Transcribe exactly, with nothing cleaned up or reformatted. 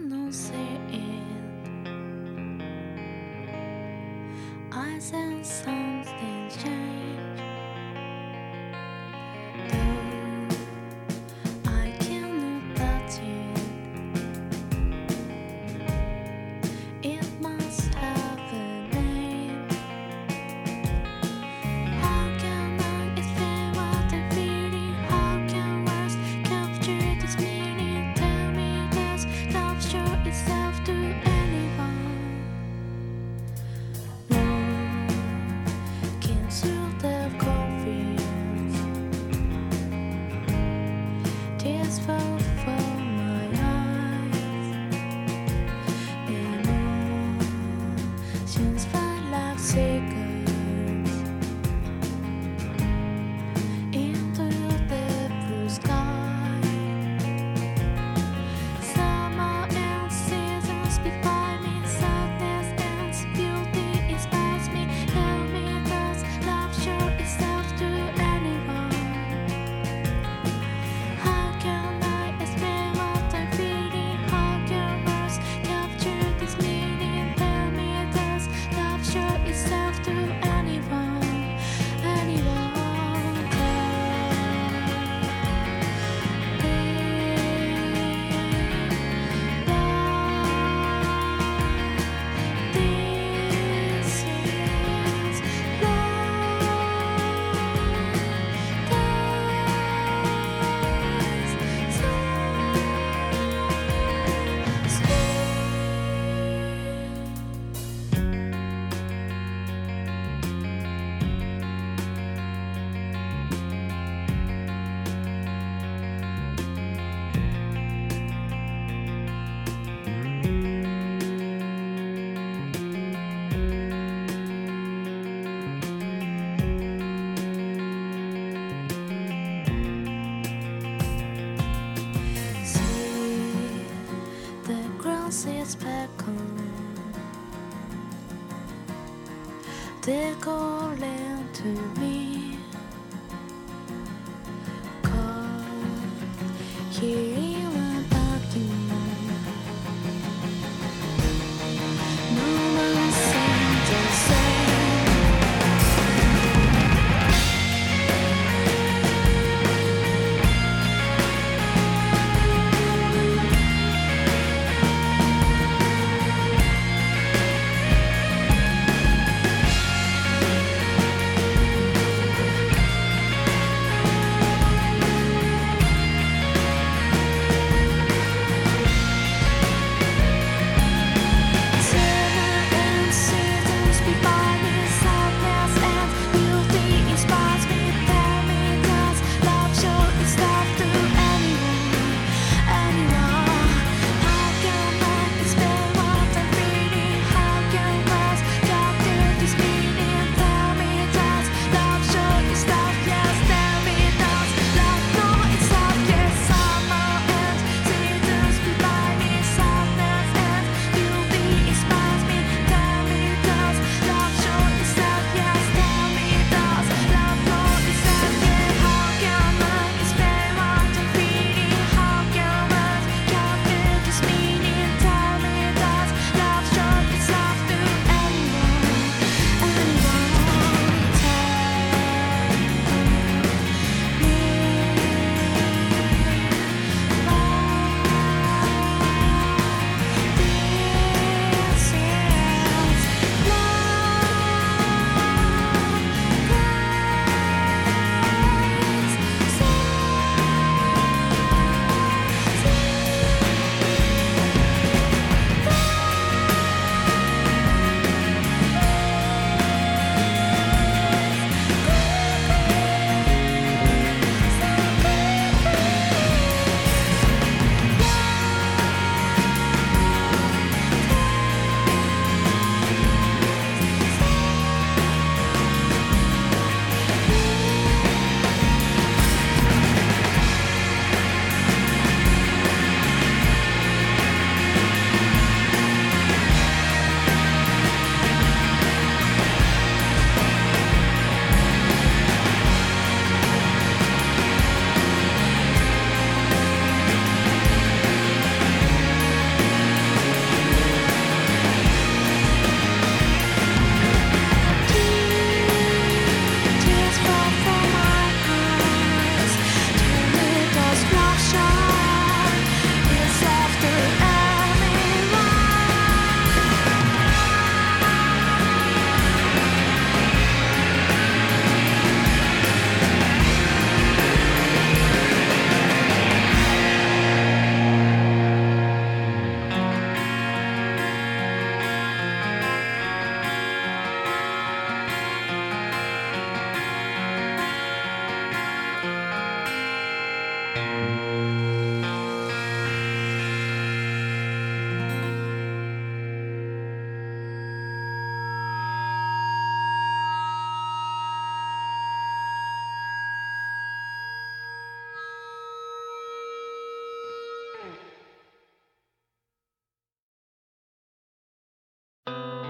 cannot see it. I sense something change. Though I cannot touch it, it must have a name. How can I explain what I'm feeling? How can words capture this meaning? Tell me, does love show itself to anyone? Love can soothe the confused. Tears fall from my eyes. Emotions fly like cigarettes into the blue sky. Summer and seasons speak by me. Sadness and beauty inspires me. Tell me, does love show itself to anyone? How can I explain what I'm feeling? How can words capture this meaning? Tell me, does love show itself to anyone? Anyone This is the ground sits back on. They're calling to me. Come here.